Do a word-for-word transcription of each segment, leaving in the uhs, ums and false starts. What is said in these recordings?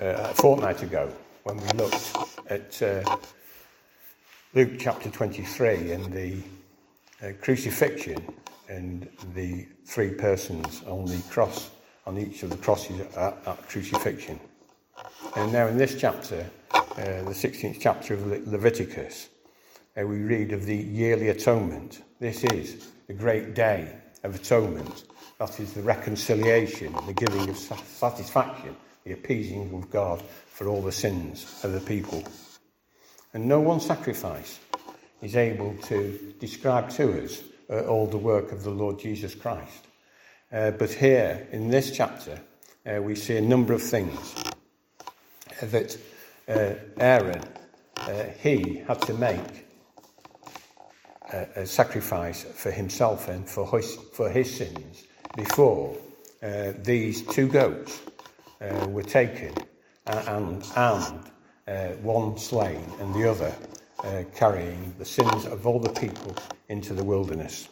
uh, a fortnight ago when we looked at uh, Luke chapter twenty-three and the uh, crucifixion and the three persons on the cross, on each of the crosses at, at crucifixion. And now in this chapter, uh, the sixteenth chapter of Le- Leviticus, uh, we read of the yearly atonement. This is the great day of atonement. That is the reconciliation, the giving of satisfaction, the appeasing of God for all the sins of the people. And no one sacrifice is able to describe to us uh, all the work of the Lord Jesus Christ. Uh, but here, in this chapter, uh, we see a number of things that uh, Aaron, uh, he had to make a, a sacrifice for himself and for his, for his sins before uh, these two goats uh, were taken and, and uh, one slain and the other uh, carrying the sins of all the people into the wilderness.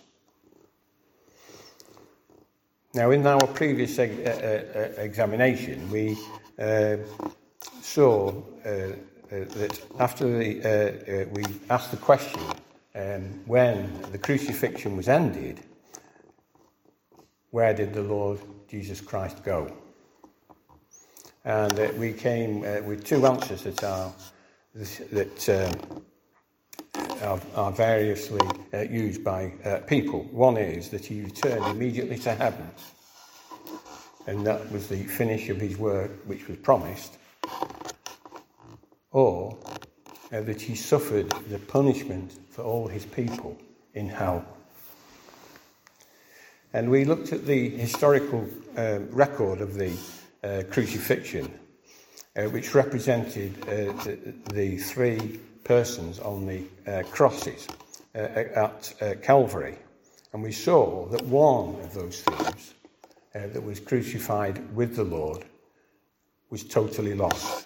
Now, in our previous uh, uh, examination, we uh, saw uh, uh, that after the, uh, uh, we asked the question um, when the crucifixion was ended, where did the Lord Jesus Christ go? And uh, we came uh, with two answers that are that uh, are, are variously uh, used by uh, people. One is that he returned immediately to heaven, and that was the finish of his work which was promised, or uh, that he suffered the punishment for all his people in hell. And we looked at the historical uh, record of the uh, crucifixion, uh, which represented uh, the, the three persons on the uh, crosses uh, at uh, Calvary. And we saw that one of those thieves uh, that was crucified with the Lord was totally lost.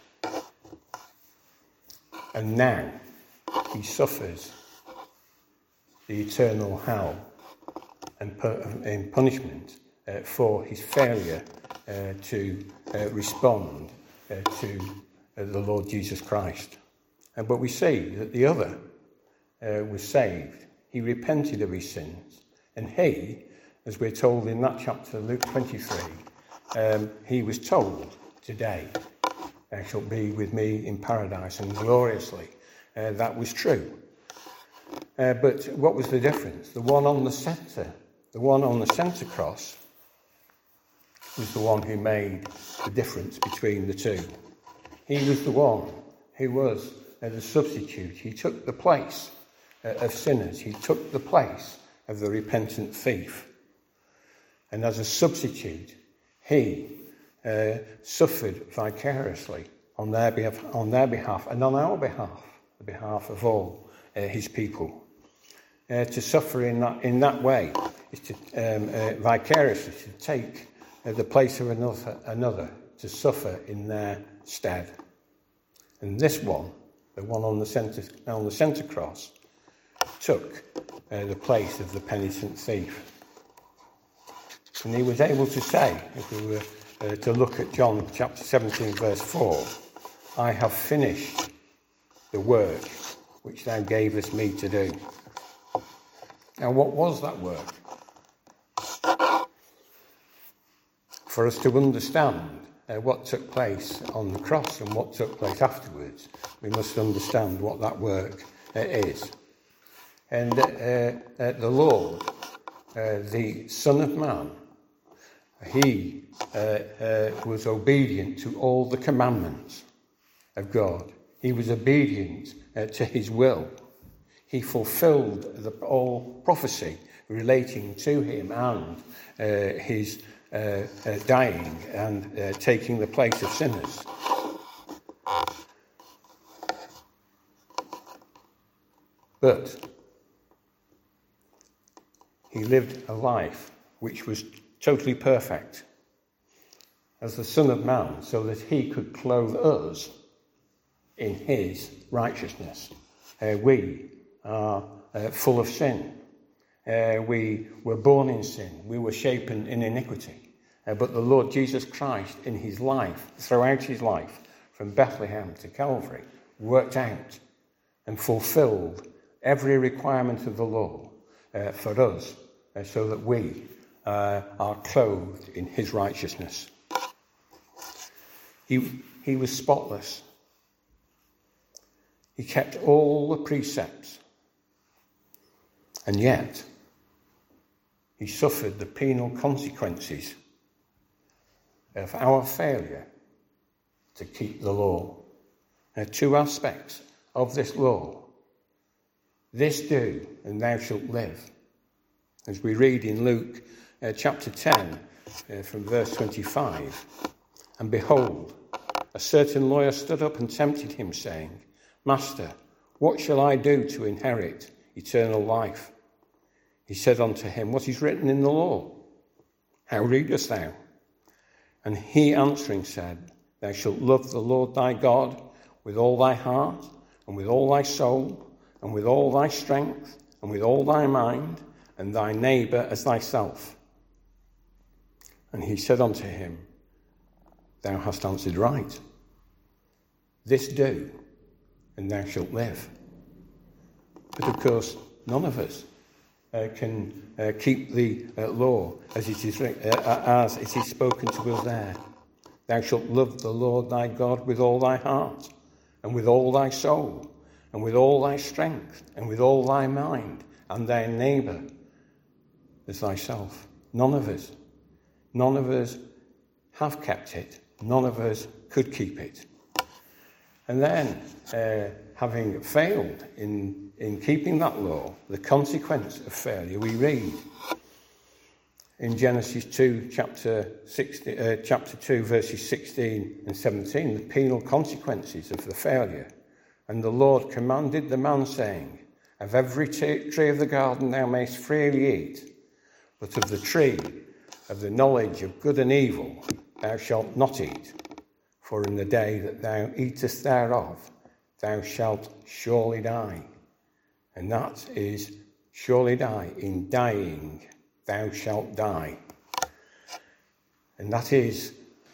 And now he suffers the eternal hell and in punishment uh, for his failure uh, to uh, respond uh, to uh, the Lord Jesus Christ. Uh, but we see that the other uh, was saved. He repented of his sins. And he, as we're told in that chapter, Luke twenty-three, um, he was told, today, thou shalt be with me in paradise, and gloriously. Uh, that was true. Uh, but what was the difference? The one on the centre, the one on the centre cross was the one who made the difference between the two. He was the one who was uh, the substitute. He took the place uh, of sinners. He took the place of the repentant thief. And as a substitute, he uh, suffered vicariously on their behalf, on their behalf and on our behalf, the behalf of all uh, his people. Uh, to suffer in that in that way is to um, uh, vicariously to take uh, the place of another, another to suffer in their stead. And this one, the one on the centre on the centre cross, took uh, the place of the penitent thief. And he was able to say, if we were uh, to look at John chapter seventeen, verse four, I have finished the work which thou gavest me to do. Now, what was that work? For us to understand uh, what took place on the cross and what took place afterwards, we must understand what that work uh, is. And uh, uh, the Lord, uh, the Son of Man, he uh, uh, was obedient to all the commandments of God. He was obedient uh, to his will. He fulfilled the, all prophecy relating to him and uh, his uh, uh, dying and uh, taking the place of sinners. But he lived a life which was totally perfect as the Son of Man, so that he could clothe us in his righteousness. Uh, we are uh, full of sin. Uh, we were born in sin. We were shapen in iniquity. Uh, but the Lord Jesus Christ, in his life, throughout his life, from Bethlehem to Calvary, worked out and fulfilled every requirement of the law uh, for us, uh, so that we uh, are clothed in his righteousness. He, he was spotless. He kept all the precepts. And yet, he suffered the penal consequences of our failure to keep the law. There are two aspects of this law. This do, and thou shalt live. As we read in Luke uh, chapter ten, uh, from verse twenty-five, and behold, a certain lawyer stood up and tempted him, saying, Master, what shall I do to inherit eternal life? He said unto him, What is written in the law? How readest thou? And he answering said, Thou shalt love the Lord thy God with all thy heart, and with all thy soul, and with all thy strength, and with all thy mind, and thy neighbour as thyself. And he said unto him, Thou hast answered right. This do, and thou shalt live. But of course, none of us uh, can uh, keep the uh, law as it is uh, as it is spoken to us there. Thou shalt love the Lord thy God with all thy heart, and with all thy soul, and with all thy strength, and with all thy mind, and thy neighbour as thyself. None of us, none of us have kept it. None of us could keep it. And then, uh, having failed in, in keeping that law, the consequence of failure, we read in Genesis two, chapter sixty, uh, chapter two, verses sixteen and seventeen, the penal consequences of the failure. And the Lord commanded the man, saying, Of every t- tree of the garden thou mayst freely eat, but of the tree of the knowledge of good and evil thou shalt not eat. For in the day that thou eatest thereof, thou shalt surely die. And that is surely die. In dying, thou shalt die. And that is,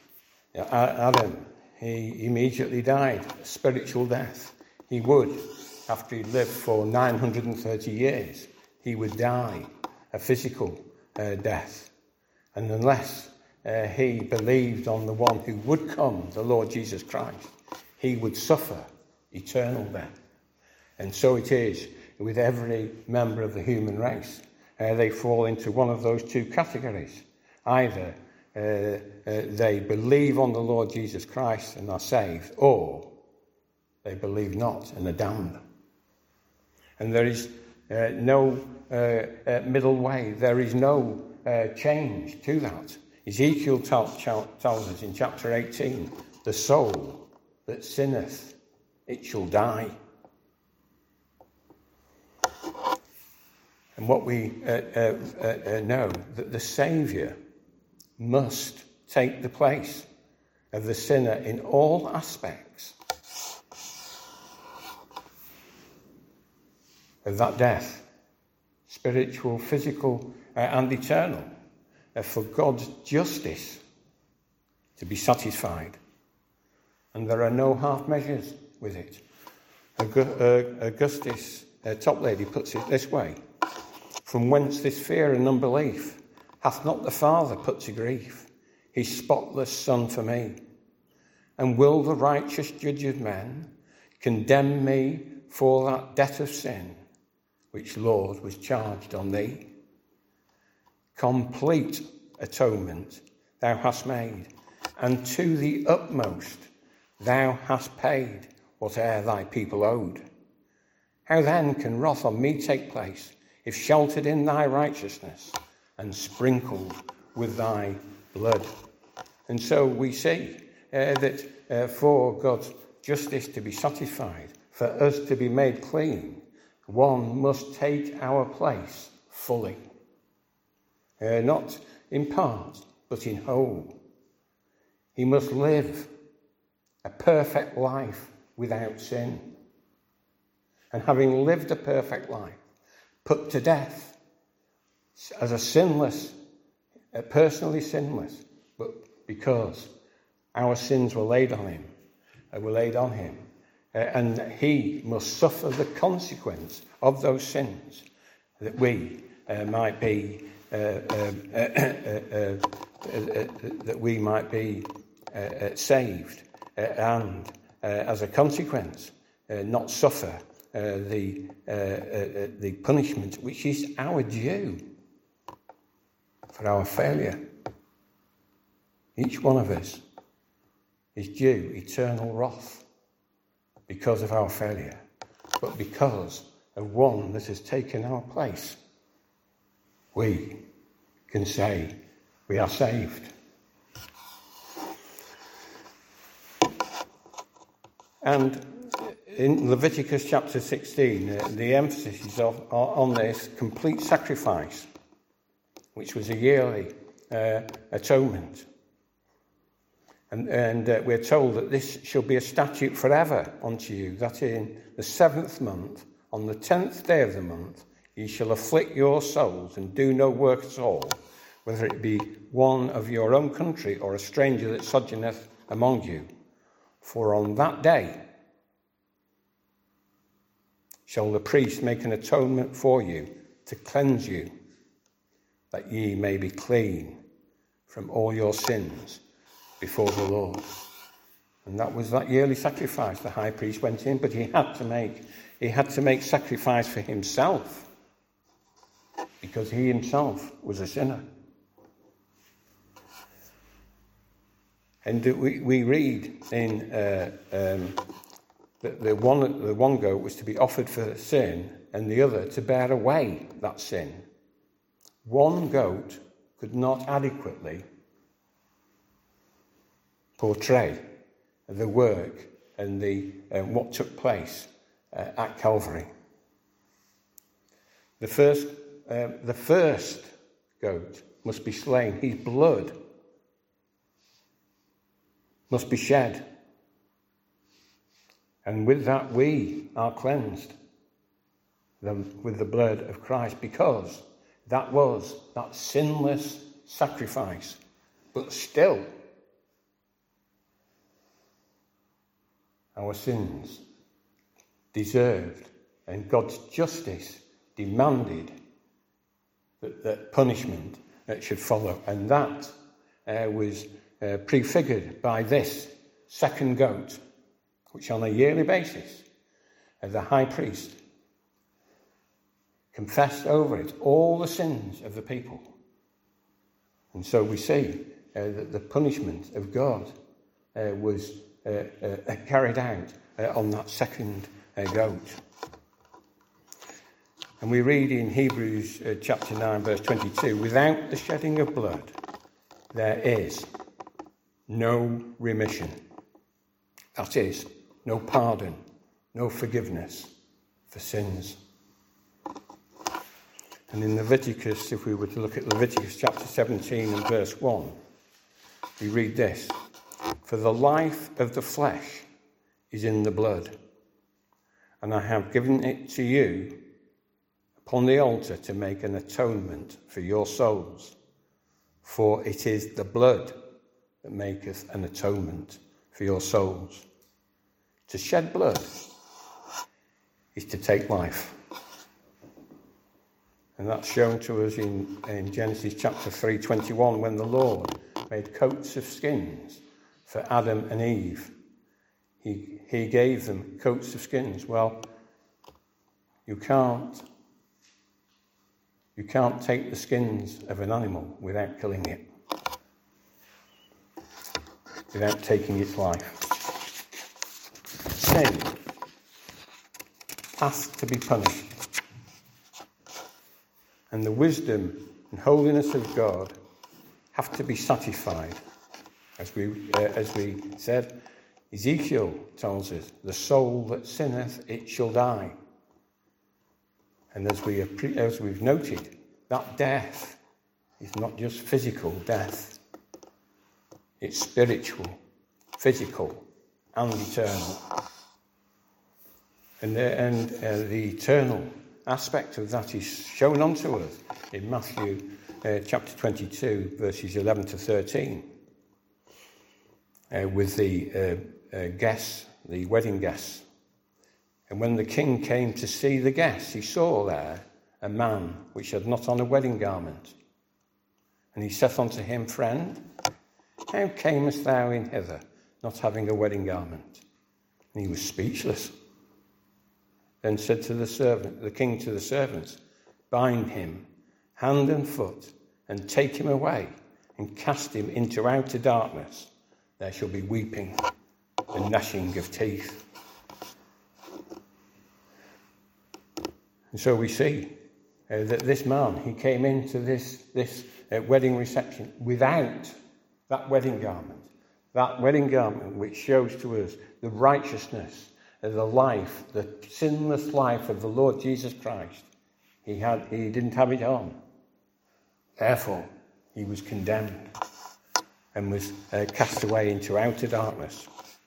Adam, he immediately died, a spiritual death. He would, after he lived for nine hundred thirty years, he would die a physical uh, death. And unless uh, he believed on the one who would come, the Lord Jesus Christ, he would suffer eternal death. And so it is with every member of the human race. Uh, they fall into one of those two categories. Either uh, uh, they believe on the Lord Jesus Christ and are saved, or they believe not and are damned. And there is uh, no uh, uh, middle way. There is no uh, change to that. Ezekiel tells us in chapter eighteen, the soul that sinneth, it shall die. And what we uh, uh, uh, know, that the Saviour must take the place of the sinner in all aspects of that death, spiritual, physical, uh, and eternal, uh, for God's justice to be satisfied. And there are no half measures with it. Augustus uh, Toplady puts it this way: From whence this fear and unbelief hath not the Father put to grief his spotless Son for me? And will the righteous judge of men condemn me for that debt of sin which, Lord, was charged on thee? Complete atonement thou hast made, and to the utmost thou hast paid whate'er thy people owed. How then can wrath on me take place, if sheltered in thy righteousness and sprinkled with thy blood? And so we see uh, that uh, for God's justice to be satisfied, for us to be made clean, one must take our place fully. Uh, not in part, but in whole. He must live a perfect life without sin. And having lived a perfect life, put to death as a sinless, uh, personally sinless, but because our sins were laid on him, uh, were laid on him, uh, and he must suffer the consequence of those sins, that we uh, might be uh, uh, uh, uh, uh, uh, that we might be uh, uh, saved, uh, and uh, as a consequence, uh, not suffer uh, the uh, uh, the punishment which is our due for our failure. Each one of us is due eternal wrath because of our failure, but because of one that has taken our place, we can say we are saved. And in Leviticus chapter sixteen, uh, the emphasis is of, on this complete sacrifice, which was a yearly uh, atonement. And, and uh, we're told that this shall be a statute forever unto you, that in the seventh month, on the tenth day of the month, ye shall afflict your souls and do no work at all, whether it be one of your own country or a stranger that sojourneth among you. For on that day shall the priest make an atonement for you to cleanse you, that ye may be clean from all your sins before the Lord. And that was that yearly sacrifice. The high priest went in, but he had to make he had to make sacrifice for himself, because he himself was a sinner. And we, we read in uh, um, that the one the one goat was to be offered for sin, and the other to bear away that sin. One goat could not adequately portray the work and the uh, what took place uh, at Calvary. The first, uh, the first goat must be slain. His blood must be shed, and with that we are cleansed with the blood of Christ, because that was that sinless sacrifice. But still, our sins deserved, and God's justice demanded that, that punishment that should follow. And that uh, was uh, prefigured by this second goat, which on a yearly basis, uh, the high priest confessed over it all the sins of the people. And so we see uh, that the punishment of God uh, was Uh, uh, carried out uh, on that second uh, goat. And we read in Hebrews uh, chapter nine, verse twenty-two, without the shedding of blood, there is no remission. That is, no pardon, no forgiveness for sins. And in Leviticus, if we were to look at Leviticus chapter seventeen and verse one, we read this: for the life of the flesh is in the blood, and I have given it to you upon the altar to make an atonement for your souls. For it is the blood that maketh an atonement for your souls. To shed blood is to take life. And that's shown to us in, in Genesis chapter three twenty-one, when the Lord made coats of skins for Adam and Eve. He, he gave them coats of skins. Well, you can't, you can't take the skins of an animal without killing it, without taking its life. Sin has to be punished. And the wisdom and holiness of God have to be satisfied. As we, uh, as we said, Ezekiel tells us, the soul that sinneth, it shall die. And as, we, as we've noted, that death is not just physical death. It's spiritual, physical, and eternal. And, the, and uh, the eternal aspect of that is shown unto us in Matthew uh, chapter twenty-two, verses eleven to thirteen. Uh, with the uh, uh, guests, the wedding guests. And when the king came to see the guests, he saw there a man which had not on a wedding garment. And he saith unto him, Friend, how camest thou in hither, not having a wedding garment? And he was speechless. Then said to the servant, the king to the servants, Bind him hand and foot, and take him away, and cast him into outer darkness. There shall be weeping and gnashing of teeth. And so we see uh, that this man, he came into this, this uh, wedding reception without that wedding garment. That wedding garment which shows to us the righteousness, uh, the life, the sinless life of the Lord Jesus Christ. He had, he didn't have it on. Therefore, he was condemned and was uh, cast away into outer darkness.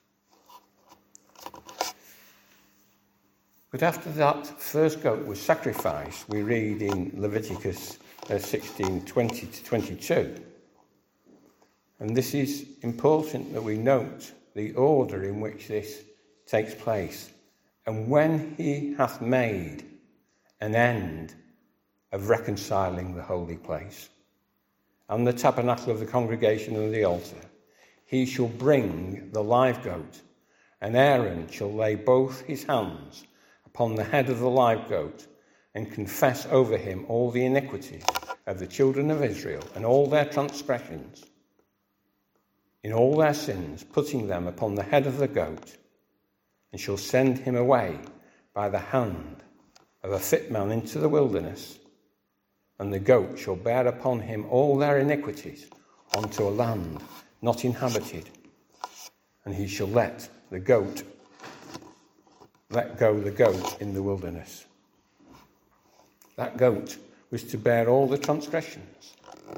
But after that first goat was sacrificed, we read in Leviticus uh, sixteen, twenty to twenty-two. And this is important that we note the order in which this takes place. And when he hath made an end of reconciling the holy place, and the tabernacle of the congregation and the altar, he shall bring the live goat, and Aaron shall lay both his hands upon the head of the live goat, and confess over him all the iniquities of the children of Israel, and all their transgressions, in all their sins, putting them upon the head of the goat, and shall send him away by the hand of a fit man into the wilderness, and the goat shall bear upon him all their iniquities unto a land not inhabited, and he shall let the goat let go the goat in the wilderness. That goat was to bear all the transgressions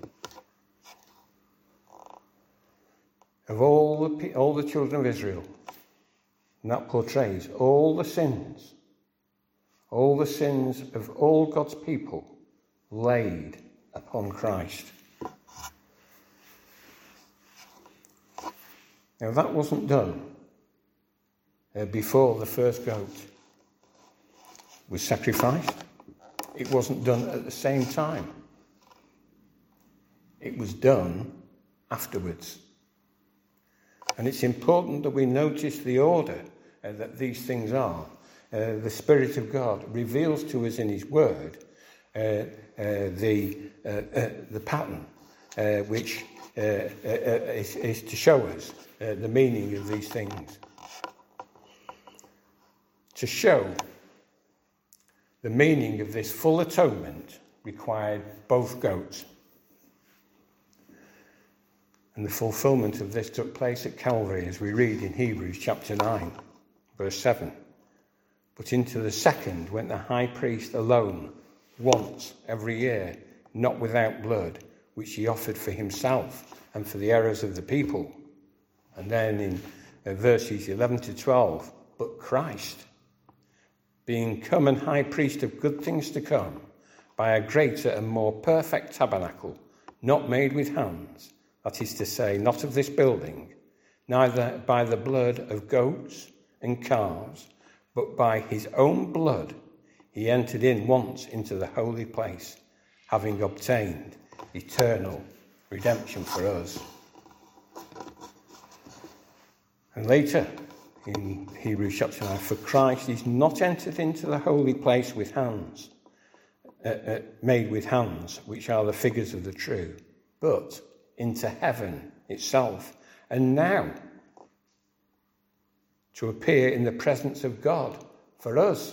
of all the all the children of Israel, and that portrays all the sins, all the sins of all God's people laid upon Christ. Now that wasn't done uh, before the first goat was sacrificed. It wasn't done at the same time. It was done afterwards. And it's important that we notice the order uh, that these things are. Uh, the Spirit of God reveals to us in his word uh, uh, the, uh, uh, the pattern uh, which uh, uh, is, is to show us uh, the meaning of these things. To show the meaning of this full atonement required both goats. And the fulfillment of this took place at Calvary, as we read in Hebrews chapter nine, verse seven. But into the second went the high priest alone, once every year, not without blood, which he offered for himself and for the errors of the people. And then in uh, verses eleven to twelve, but Christ, being come and high priest of good things to come, by a greater and more perfect tabernacle, not made with hands, that is to say, not of this building, neither by the blood of goats and calves, but by his own blood he entered in once into the holy place, having obtained eternal redemption for us. And later, in Hebrews chapter nine, for Christ is not entered into the holy place with hands, uh, uh, made with hands, which are the figures of the true, but into heaven itself, and now to appear in the presence of God for us.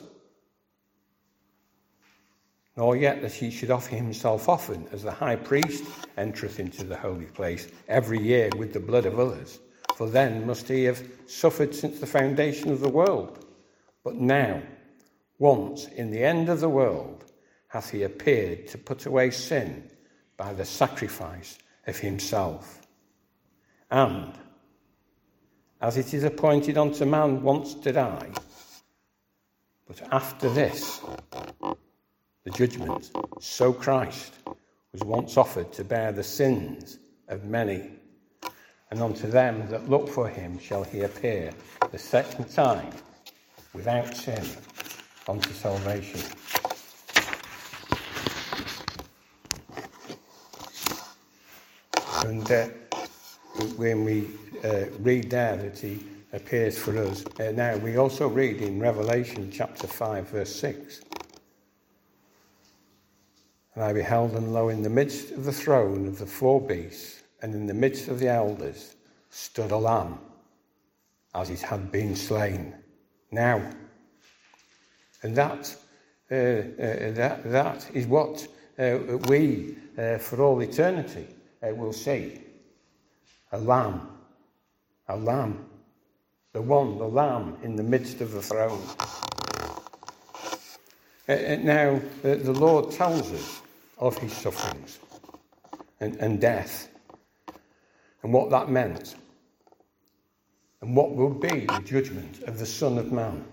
Nor yet that he should offer himself often, as the high priest entereth into the holy place every year with the blood of others. For then must he have suffered since the foundation of the world. But now, once in the end of the world, hath he appeared to put away sin by the sacrifice of himself. And, as it is appointed unto man once to die, but after this, the judgment, so Christ was once offered to bear the sins of many. and unto them that look for him shall he appear the second time without sin unto salvation. And uh, when we uh, read there that he appears for us, uh, now we also read in Revelation chapter five verse six, and I beheld, and lo, in the midst of the throne of the four beasts, and in the midst of the elders, stood a lamb, as it had been slain. Now, and that uh, uh, that that is what uh, we, uh, for all eternity, uh, will see. A lamb, a lamb, the one, the lamb in the midst of the throne. Uh, now, uh, the Lord tells us of his sufferings and, and death, and what that meant, and what will be the judgment of the Son of Man.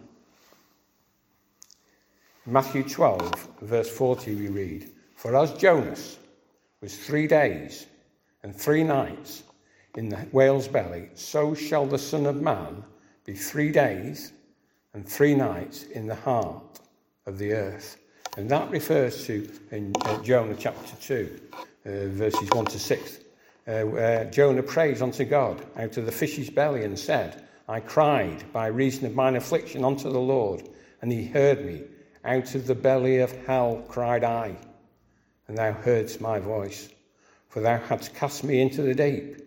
In Matthew twelve, verse forty, we read, "For as Jonas was three days and three nights in the whale's belly, so shall the Son of Man be three days and three nights in the heart of the earth." And that refers to, in uh, Jonah chapter two, uh, verses one to six, uh, where Jonah prays unto God out of the fish's belly and said, "I cried by reason of mine affliction unto the Lord, and he heard me. Out of the belly of hell cried I, and thou heardst my voice. For thou hadst cast me into the deep,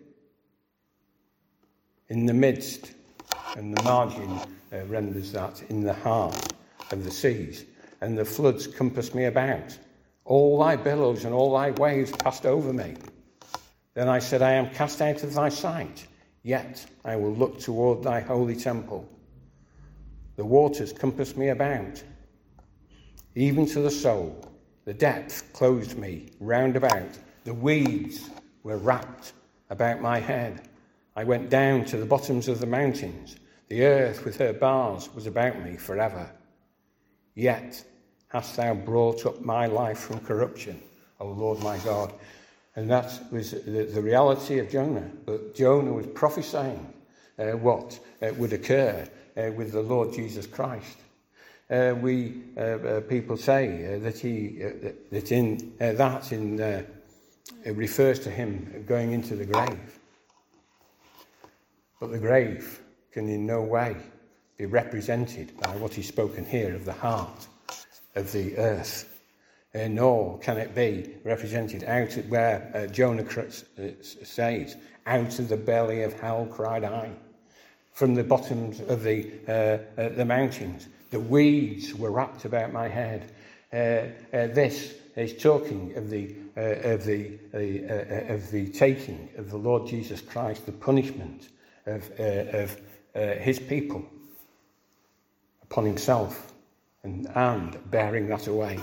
in the midst," and the margin uh, renders that, "in the heart of the seas, and the floods compassed me about. All thy billows and all thy waves passed over me. Then I said, I am cast out of thy sight, yet I will look toward thy holy temple. The waters compassed me about, even to the soul. The depth closed me round about. The weeds were wrapped about my head. I went down to the bottoms of the mountains. The earth with her bars was about me forever. Yet hast thou brought up my life from corruption, O Lord my God." And that was the, the reality of Jonah. But Jonah was prophesying uh, what uh, would occur uh, with the Lord Jesus Christ. Uh, we uh, uh, people say uh, that he uh, that in uh, that in uh, it refers to him going into the grave. But the grave can in no way be represented by what is spoken here of the heart of the earth, uh, nor can it be represented out of where uh, Jonah says, "Out of the belly of hell cried I." From the bottoms of the uh, uh, the mountains, the weeds were wrapped about my head. Uh, uh, this is talking of the uh, of the uh, uh, of the taking of the Lord Jesus Christ, the punishment of uh, of uh, his people upon himself, and, and bearing that away.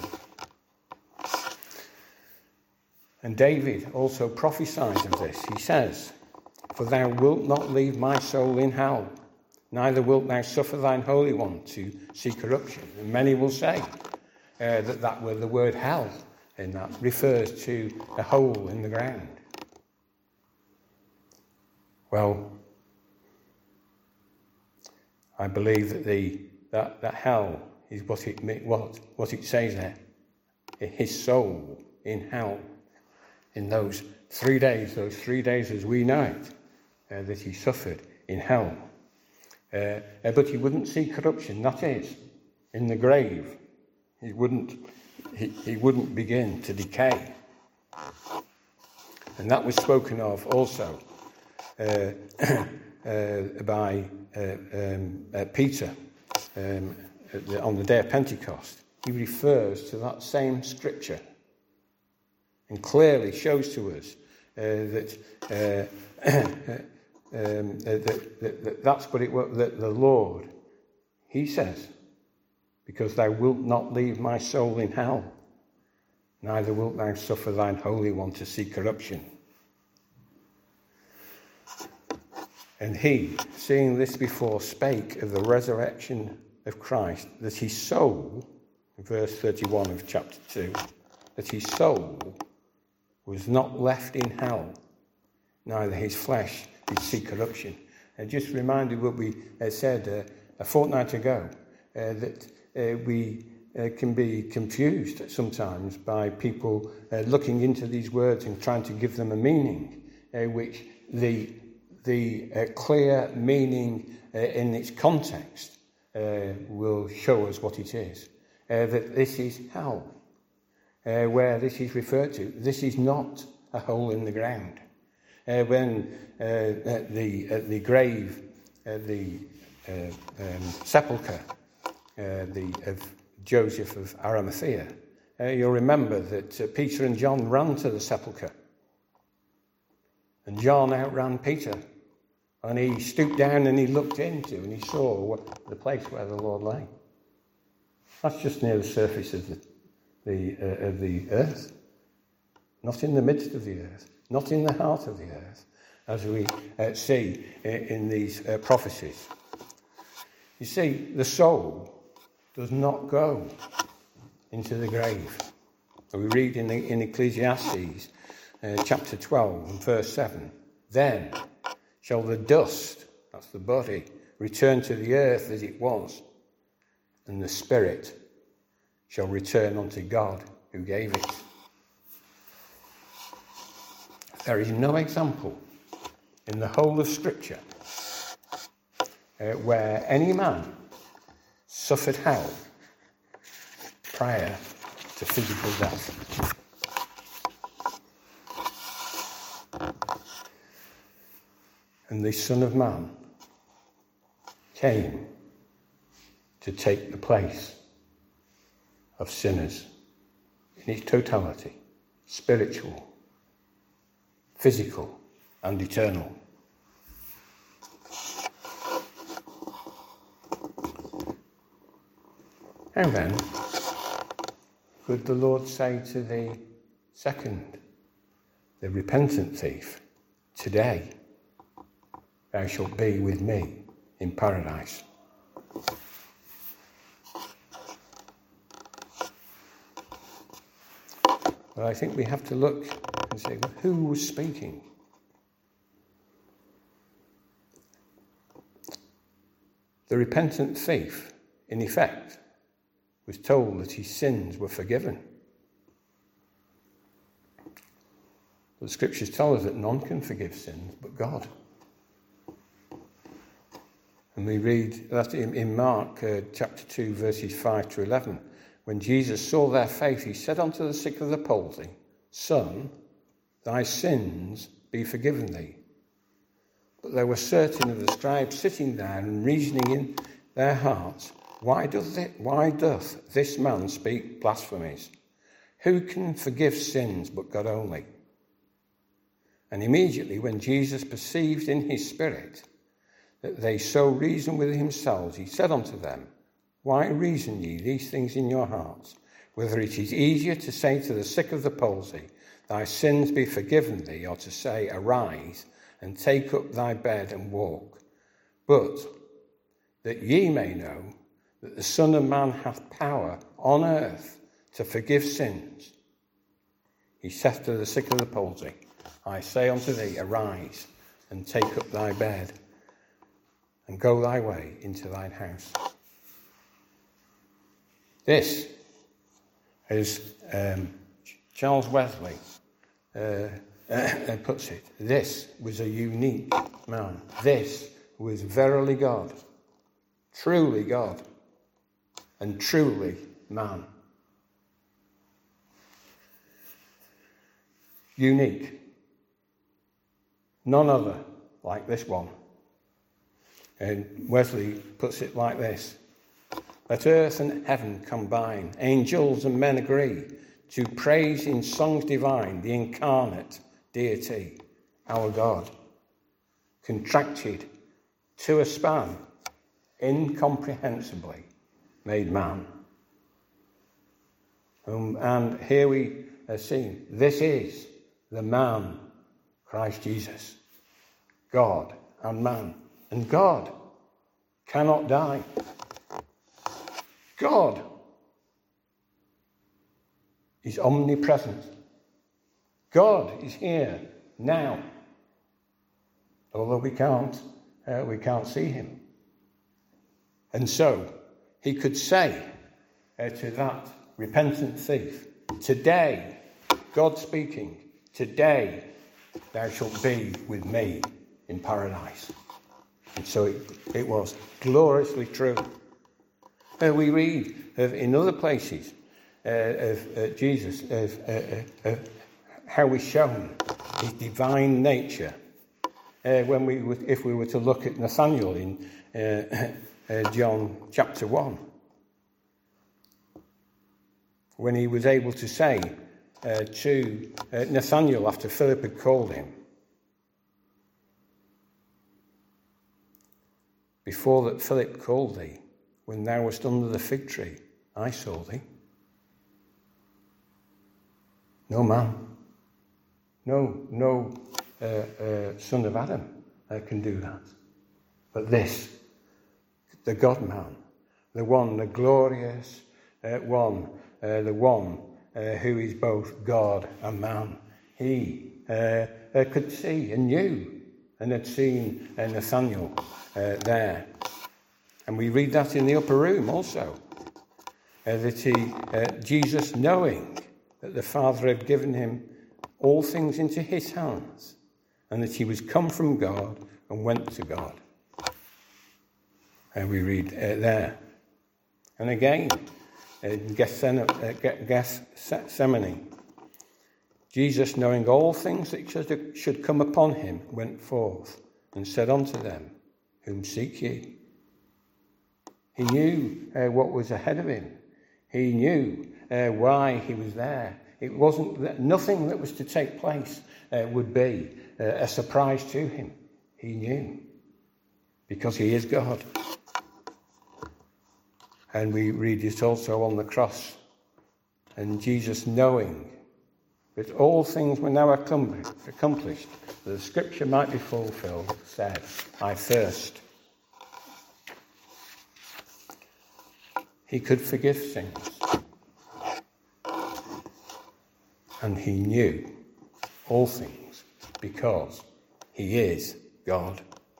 And David also prophesies of this. He says, "For thou wilt not leave my soul in hell, neither wilt thou suffer thine Holy One to see corruption." And many will say uh, that that word, the word hell, and that refers to a hole in the ground. Well, I believe that the that, that hell is what it what what it says there. His soul in hell, in those three days, those three days as we know it, uh, that he suffered in hell. Uh, uh, but he wouldn't see corruption. That is, in the grave, he wouldn't he, he wouldn't begin to decay. And that was spoken of also uh, uh, by uh, um, uh, Peter um, the, on the day of Pentecost. He refers to that same scripture and clearly shows to us uh, that, uh, um, that, that, that that's what it was, that the Lord, he says, "Because thou wilt not leave my soul in hell, neither wilt thou suffer thine Holy One to see corruption." And he, seeing this before, spake of the resurrection of Christ, that his soul, in verse thirty-one of chapter two, that his soul was not left in hell, neither his flesh did see corruption. And just reminded what we uh, said uh, a fortnight ago, uh, that uh, we uh, can be confused sometimes by people uh, looking into these words and trying to give them a meaning, uh, which the, the uh, clear meaning uh, in its context uh, will show us what it is. Uh, that this is hell, uh, where this is referred to. This is not a hole in the ground. Uh, when uh, at the at the grave, at the uh, um, sepulchre, uh, the of Joseph of Arimathea, uh, you'll remember that uh, Peter and John ran to the sepulchre, and John outran Peter, and he stooped down and he looked into and he saw what, the place where the Lord lay. That's just near the surface of the the uh, of the earth, not in the midst of the earth. Not in the heart of the earth, as we uh, see in these uh, prophecies. You see, the soul does not go into the grave. We read in, the, in Ecclesiastes uh, chapter twelve and verse seven, then shall the dust, that's the body, return to the earth as it was, and the spirit shall return unto God who gave it. There is no example in the whole of Scripture uh, where any man suffered hell prior to physical death. And the Son of Man came to take the place of sinners in its totality, spiritual, physical and eternal. How then could the Lord say to the second, the repentant thief, today thou shalt be with me in paradise? Well, I think we have to look and say, well, who was speaking? The repentant thief, in effect, was told that his sins were forgiven. The Scriptures tell us that none can forgive sins but God. And we read that in, in Mark uh, chapter two, verses five to eleven. When Jesus saw their faith, he said unto the sick of the palsy, Son, thy sins be forgiven thee. But there were certain of the scribes sitting there and reasoning in their hearts, Why doth, it, why doth this man speak blasphemies? Who can forgive sins but God only? And immediately when Jesus perceived in his spirit that they so reasoned with themselves, he said unto them, Why reason ye these things in your hearts? Whether it is easier to say to the sick of the palsy, Thy sins be forgiven thee, or to say, Arise, and take up thy bed and walk. But that ye may know that the Son of Man hath power on earth to forgive sins. He saith to the sick of the palsy, I say unto thee, Arise, and take up thy bed, and go thy way into thine house. This, as um, Charles Wesley uh, uh, puts it, this was a unique man. This was verily God, truly God, and truly man. Unique. None other like this one. And Wesley puts it like this. Let earth and heaven combine, angels and men agree, to praise in songs divine the incarnate deity, our God, contracted to a span, incomprehensibly made man. Um, and here we are seeing, this is the man, Christ Jesus, God and man. And God cannot die. God is omnipresent. God is here now. although we can't, uh, we can't see him. And so he could say uh, to that repentant thief, today, God speaking, today thou shalt be with me in paradise. And so it, it was gloriously true. Uh, we read of, in other places uh, of uh, Jesus, of, uh, uh, of how he's shown his divine nature. Uh, when we, would, if we were to look at Nathanael in uh, uh, John chapter one, when he was able to say uh, to uh, Nathanael after Philip had called him, before that Philip called thee, when thou wast under the fig tree, I saw thee. No man, no, no uh, uh, son of Adam uh, can do that. But this, the God-man, the one, the glorious uh, one, uh, the one uh, who is both God and man, he uh, uh, could see and knew and had seen uh, Nathanael uh, there. And we read that in the upper room also, uh, that he, uh, Jesus, knowing that the Father had given him all things into his hands, and that he was come from God and went to God. And we read uh, there. And again, in Gethsemane, Jesus, knowing all things that should, should come upon him, went forth and said unto them, whom seek ye? He knew uh, what was ahead of him. He knew uh, why he was there. It wasn't that nothing that was to take place uh, would be uh, a surprise to him. He knew, because he is God. And we read it also on the cross. And Jesus, knowing that all things were now accomplished, that the scripture might be fulfilled, said, I thirst. He could forgive sins. And he knew all things because he is God.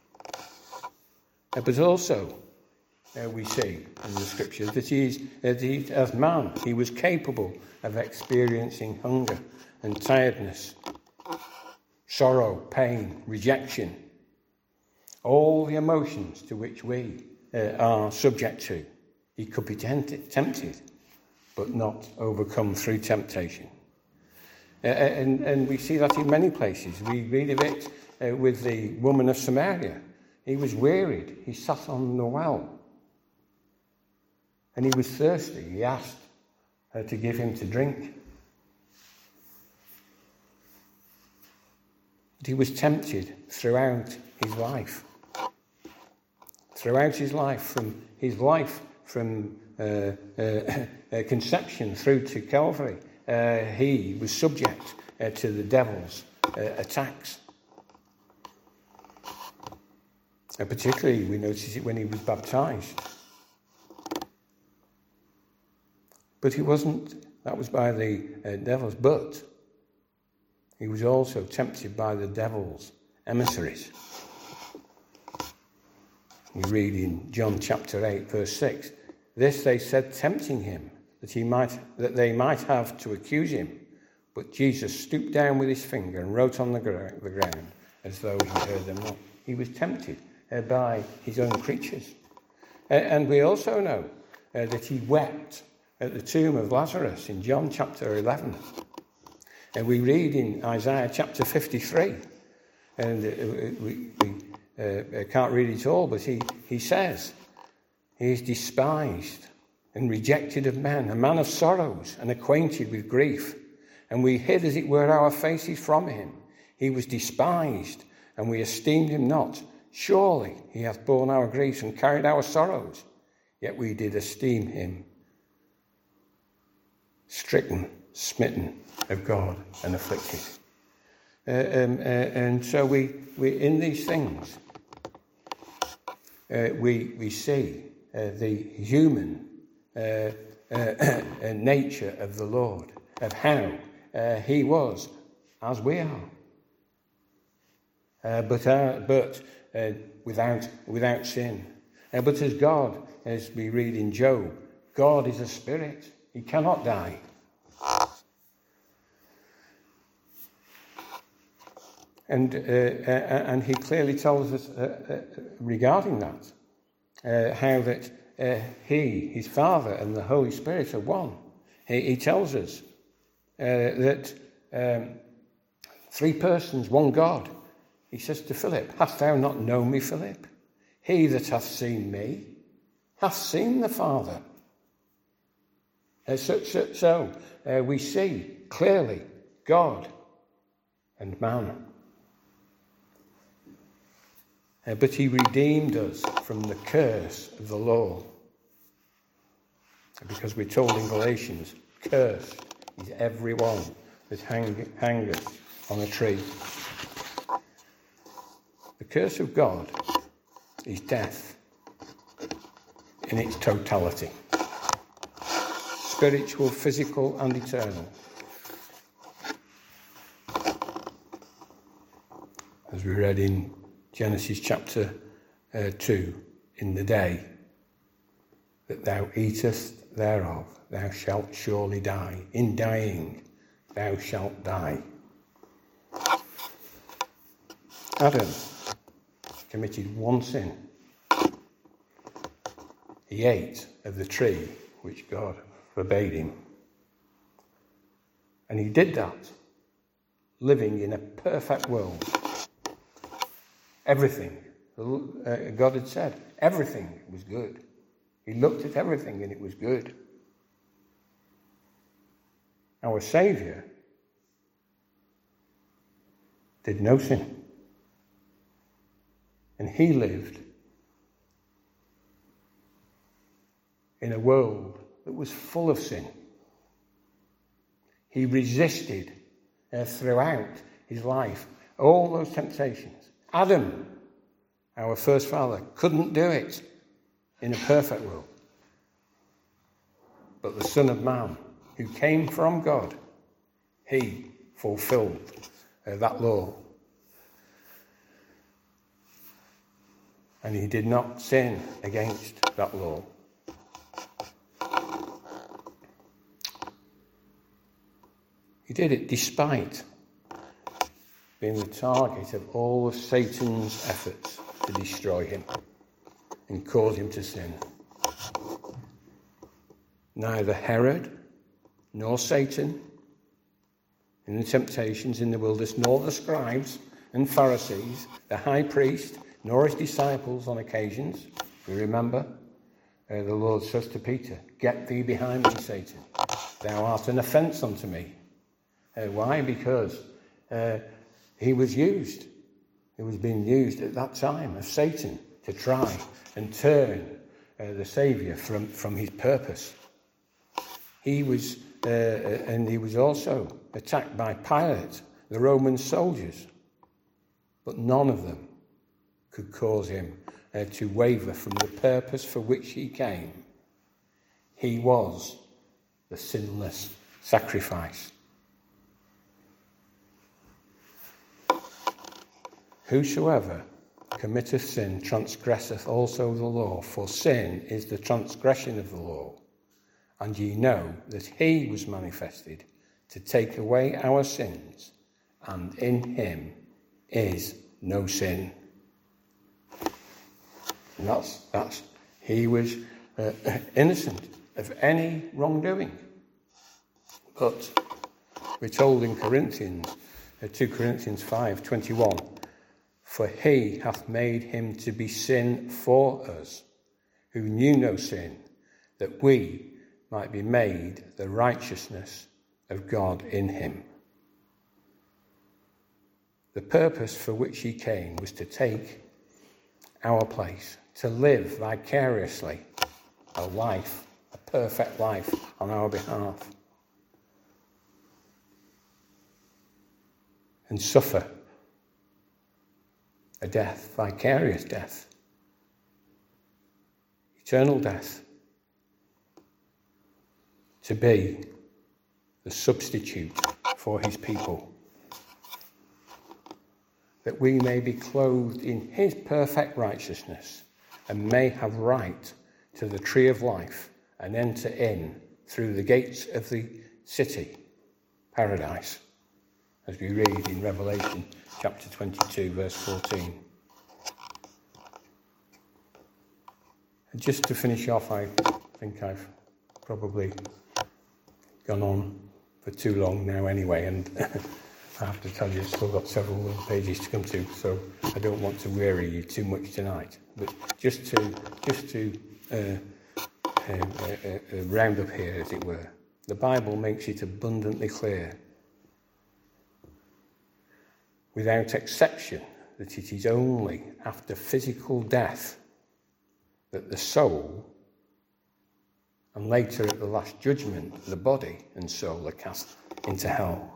But also, uh, we see in the scriptures that he, is, that he, as man, he was capable of experiencing hunger and tiredness, sorrow, pain, rejection, all the emotions to which we uh, are subject to. He could be tempted, tempted, but not overcome through temptation. Uh, and, and we see that in many places. We read of it uh, with the woman of Samaria. He was wearied. He sat on the well. And he was thirsty. He asked her to give him to drink. But he was tempted throughout his life. Throughout his life, from his life from uh, uh, uh, conception through to Calvary, uh, he was subject uh, to the devil's uh, attacks. And particularly, we notice it when he was baptized. But he wasn't, that was by the uh, devils, but he was also tempted by the devil's emissaries. We read in John chapter eight, verse six, this they said, tempting him, that he might that they might have to accuse him. But Jesus stooped down with his finger and wrote on the, gra- the ground, as though he heard them not. He was tempted uh, by his own creatures. Uh, and we also know uh, that he wept at the tomb of Lazarus in John chapter eleven. And we read in Isaiah chapter fifty-three, and uh, we, we uh, can't read it all, but he, he says, he is despised and rejected of men, a man of sorrows and acquainted with grief. And we hid, as it were, our faces from him. He was despised, and we esteemed him not. Surely he hath borne our griefs and carried our sorrows. Yet we did esteem him stricken, smitten of God, and afflicted. Uh, um, uh, and so we, we, in these things, uh, we we see uh, the human uh, uh, nature of the Lord, of how uh, he was as we are. uh, but uh, but uh, without without sin. Uh, but as God, as we read in Job, God is a spirit. He cannot die. And uh, uh, and he clearly tells us uh, uh, regarding that, uh, how that uh, he, his Father, and the Holy Spirit are one. He, he tells us uh, that um, three persons, one God. He says to Philip, "Hast thou not known me, Philip? He that hath seen me hath seen the Father." Uh, so so, so uh, we see clearly God and man. Uh, but he redeemed us from the curse of the law. Because we're told in Galatians, cursed is everyone that hang, hangeth on a tree. The curse of God is death in its totality. Spiritual, physical, and eternal. As we read in Genesis chapter uh, two, in the day that thou eatest thereof, thou shalt surely die. In dying, thou shalt die. Adam committed one sin. He ate of the tree which God forbade him. And he did that, living in a perfect world. Everything, uh, God had said, everything was good. He looked at everything and it was good. Our Saviour did no sin. And he lived in a world that was full of sin. He resisted uh, throughout his life all those temptations. Adam, our first father, couldn't do it in a perfect world. But the Son of Man, who came from God, he fulfilled uh, that law. And he did not sin against that law. He did it despite being the target of all of Satan's efforts to destroy him and cause him to sin. Neither Herod nor Satan in the temptations in the wilderness, nor the scribes and Pharisees, the high priest, nor his disciples on occasions. If you remember, uh, the Lord says to Peter, "Get thee behind me, Satan. Thou art an offence unto me." Uh, why? Because uh, he was used. He was being used at that time of Satan to try and turn uh, the Saviour from, from his purpose. He was, uh, and he was also attacked by Pilate, the Roman soldiers. But none of them could cause him uh, to waver from the purpose for which he came. He was the sinless sacrifice. Whosoever committeth sin transgresseth also the law, for sin is the transgression of the law. And ye know that he was manifested to take away our sins, and in him is no sin. And that's, that's he was uh, innocent of any wrongdoing. But we're told in Corinthians, uh, two Corinthians five twenty-one, for he hath made him to be sin for us, who knew no sin, that we might be made the righteousness of God in him. The purpose for which he came was to take our place, to live vicariously a life, a perfect life on our behalf, and suffer a death, vicarious death, eternal death, to be the substitute for his people. that we may be clothed in his perfect righteousness and may have right to the tree of life and enter in through the gates of the city, paradise, as we read in Revelation chapter twenty-two, verse fourteen. And just to finish off, I think I've probably gone on for too long now anyway, and I have to tell you, I've still got several pages to come to, so I don't want to weary you too much tonight. But just to just to uh, uh, uh, uh, round up here, as it were, the Bible makes it abundantly clear, without exception, that it is only after physical death that the soul, and later at the last judgment, the body and soul are cast into hell.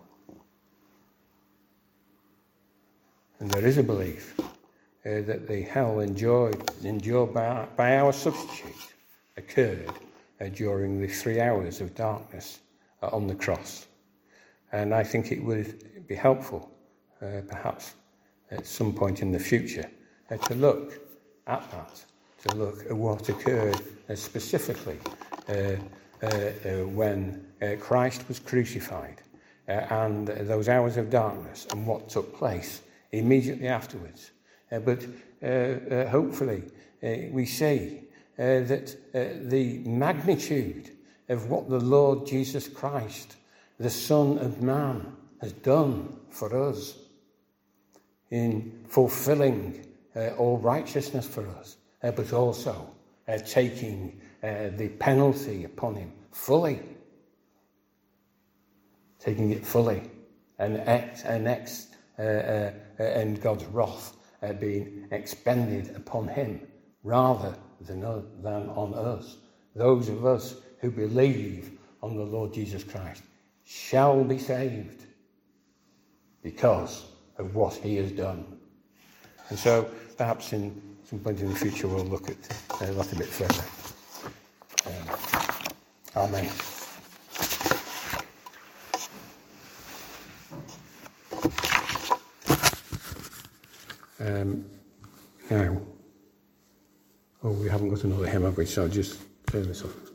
And there is a belief uh, that the hell enjoyed, endured by, by our substitute occurred uh, during the three hours of darkness uh, on the cross. And I think it would be helpful, uh, perhaps at some point in the future, uh, to look at that, to look at what occurred uh, specifically uh, uh, uh, when uh, Christ was crucified uh, and uh, those hours of darkness and what took place immediately afterwards. Uh, but uh, uh, hopefully uh, we see uh, that uh, the magnitude of what the Lord Jesus Christ, the Son of Man, has done for us in fulfilling uh, all righteousness for us, uh, but also uh, taking uh, the penalty upon him fully, taking it fully, and ex, and ex, uh, uh, and God's wrath uh, being expended upon him rather than, uh, than on us. Those of us who believe on the Lord Jesus Christ shall be saved because of what he has done. And so perhaps in some point in the future we'll look at uh, that a bit further. Um, amen. Um, now, oh, we haven't got another hymn, have we? So I'll just turn this off.